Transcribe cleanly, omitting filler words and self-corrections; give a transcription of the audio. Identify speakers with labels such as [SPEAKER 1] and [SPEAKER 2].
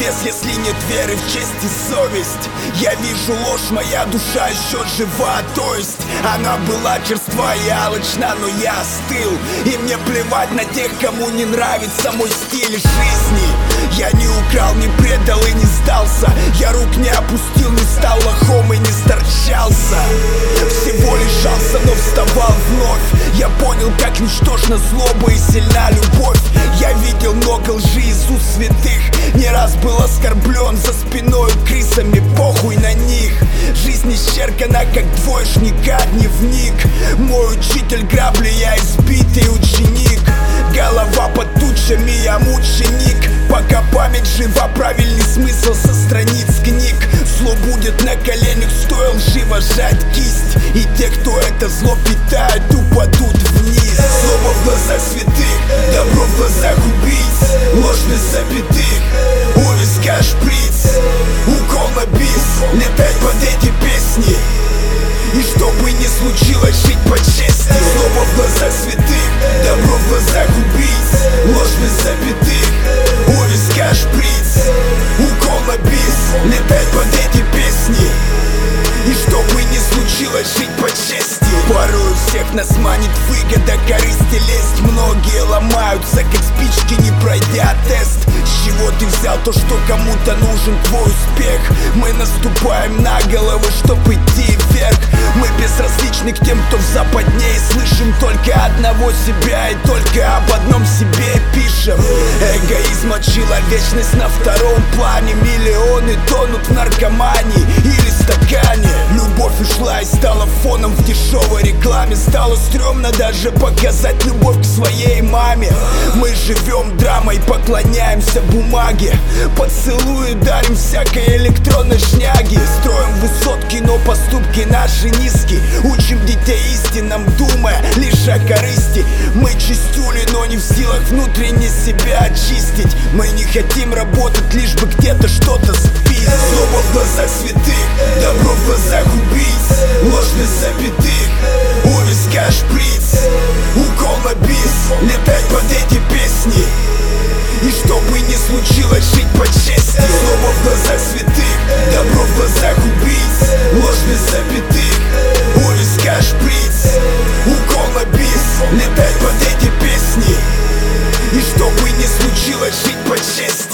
[SPEAKER 1] чудес, если нет веры в честь и совесть. Я вижу ложь, моя душа еще жива, то есть она была черства и алчна, но я остыл. И мне плевать на тех, кому не нравится мой стиль жизни. Я не украл, не предал и не сдался. Я рук не опустил, не стал лохом и не сторчался. Всего лишался, но вставал вновь. Я понял, как ничтожна злоба и сильна любовь. Я видел много лжи из уст святых, не раз был оскорблен за спиной крысами, похуй на них. Жизнь исчеркана, как двоечника дневник. Мой учитель грабли, я избитый ученик. Голова под тучами, я мученик. Пока память жива, правильный смысл со страниц книг. Зло будет на коленях, стоило живо сжать кисть. И те, кто это зло питает, упадут вниз. Слово в глазах святых, добро в глазах убийц. Ложь без запятых, у виска шприц. Укол на бис, летать под эти песни. И что бы ни случилось, жить по чести. Слово в глазах святых, добро в глазах убийц. Ложь без запятых, у виска шприц. Укол на бис, летать под эти песни. И что бы ни случилось, жить по чести. Порой у всех нас манит выгода, корысть и лесть. Многие ломаются, как спички, не пройдя тест. С чего ты взял то, что кому-то нужен твой успех? Мы наступаем на головы, чтоб идти вверх. Мы безразличны к тем, кто в западне, и слышим только одного себя, и только об одном себе пишем. Эгоизм, человечность на втором плане. Миллионы тонут в наркомании или стакане. Любовь ушла и стала фоном в дешевой рекламе. Стало стрёмно даже показать любовь к своей маме. Мы живем драмой, поклоняемся бумаге. Поцелуи дарим всякой электронной шняги. Строим высотки, но поступки наши низкие. Учим детей истинам, думая лишь о корысти. Мы чистюли, но не в силах внутренне себя очистить. Мы не хотим работать, лишь бы где-то что-то спить. Слово в глазах святых, добро в глазах убийц. Ложь без запятых, у виска шприц. Укол на бис, летать под эти песни. И что бы ни случилось, жить по чести. Слово в глазах святых, добро в глазах убийц. Ложь без запятых, у виска шприц. Укол на бис, летать под эти песни. И что бы ни случилось, жить по чести.